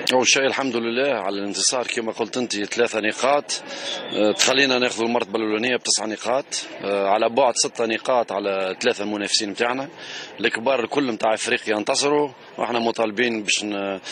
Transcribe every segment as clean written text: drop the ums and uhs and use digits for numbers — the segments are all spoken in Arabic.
أول شيء الحمد لله على الانتصار كما قلت أنت 3 نقاط. تخلينا ناخذ المرتبة الأولانية ب9 نقاط، على بعد 6 نقاط على 3 منافسين متاعنا الكبار الكل متاع افريقيا انتصروا، واحنا مطالبين باش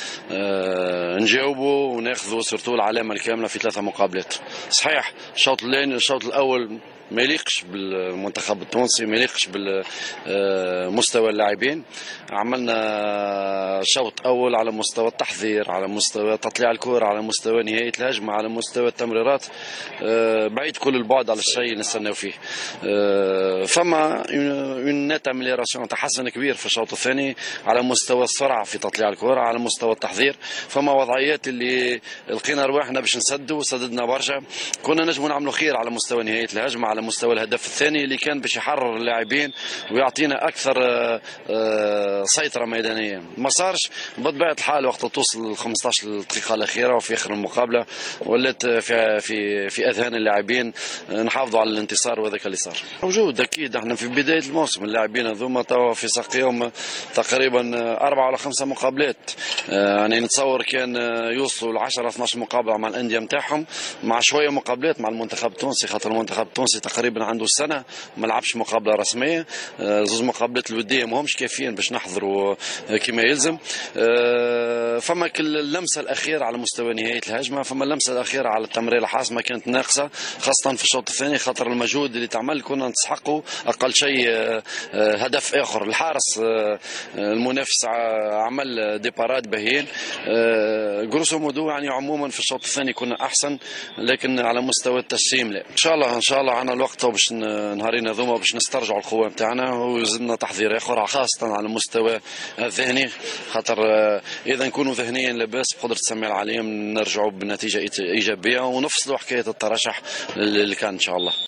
نجاوبوا وناخذوا سورتو العلامة الكاملة في 3 مقابلات. صحيح الشوط الأول ما يليقش بالمنتخب التونسي، ما يليقش بالمستوى اللاعبين. عملنا شوط اول على مستوى التحضير، على مستوى تطليع الكره، على مستوى نهايه الهجمه، على مستوى التمريرات، بعيد كل البعد على الشيء اللي نستناو فيه. فما نت امليراسيون، تحسن كبير في الشوط الثاني على مستوى السرعه في تطليع الكره، على مستوى التحضير. فما وضعيات اللي لقينا رواحنا باش نسدوا وسددنا برشا. كنا نجموا نعملوا خير على مستوى نهايه الهجمه، على مستوى الهدف الثاني اللي كان باش يحرر اللاعبين ويعطينا اكثر سيطره ميدانيه. ما صارش بطبيعه الحال وقت توصل 15 دقيقه الاخيره وفي اخر المقابله ولات في اذهان اللاعبين نحافظوا على الانتصار، وهذاك اللي صار. موجود اكيد، احنا في بدايه الموسم اللاعبين هذوما توا في ساقيهم تقريبا 4 ولا 5 مقابلات. يعني نتصور كان يوصلوا ل 10 12 مقابله مع الانديه نتاعهم، مع شويه مقابلات مع المنتخب التونسي، خاطر المنتخب التونسي تقريبا عنده سنه ما لعبش مقابله رسميه. 2 مقابلات الوديه ما همش كافيين باش نحضروا كما يلزم. فما كل اللمسه الاخيره على مستوى نهايه الهجمه، فما اللمسه الاخيره على التمريره الحاسمه كانت ناقصه، خاصه في الشوط الثاني، خاطر المجهود اللي تعمل كنا نستحقوا اقل شيء هدف اخر. الحارس المنافس عمل ديبارات باهيين. جروسو مودو يعني عموما في الشوط الثاني كنا احسن، لكن على مستوى التجسيم لا. ان شاء الله عنا الوقت باش نهارين هذوما باش نسترجعوا القوه نتاعنا، ويزيدنا تحضير اخر خاصه على المستوى الذهني، خاطر اذا نكونوا ذهنيا لاباس بقدره سميع العليم نرجعوا بنتيجه ايجابيه ونفصلوا حكايه الترشح اللي كان ان شاء الله.